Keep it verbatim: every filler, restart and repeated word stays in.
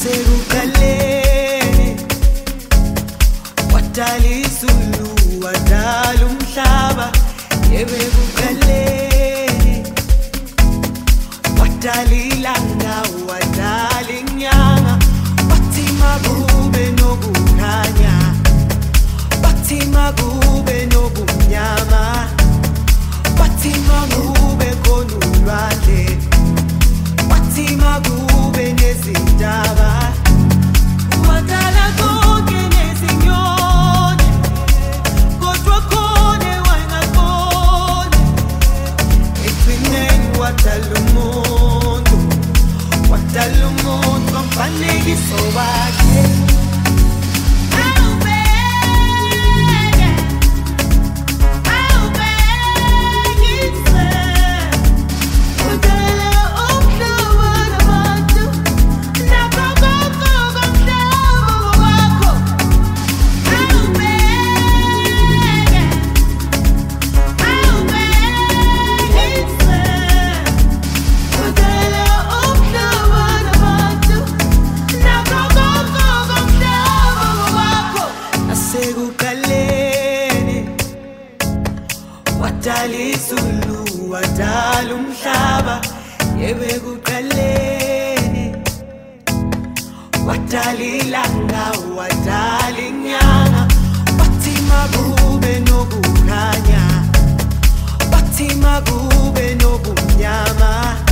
Asekuqaleni wadala izulu wadala umhlaba ebekuqaleni wadala ilanga wadala inyanga wathi makube nokukhanya wathi makube nobumnyama wathi makube khona ulwandle wathi makube nezintaba wadala konke nezinyoni kodwa khona wayengaboni ekugcineni wadala umuntu wadala umuntu ngomfanekiso wakhe. Wadala izulu wadala umhlaba ebekuqaleni wadala ilanga wadala inyanga wathi makube nokukhanya wathi makube nobumnyama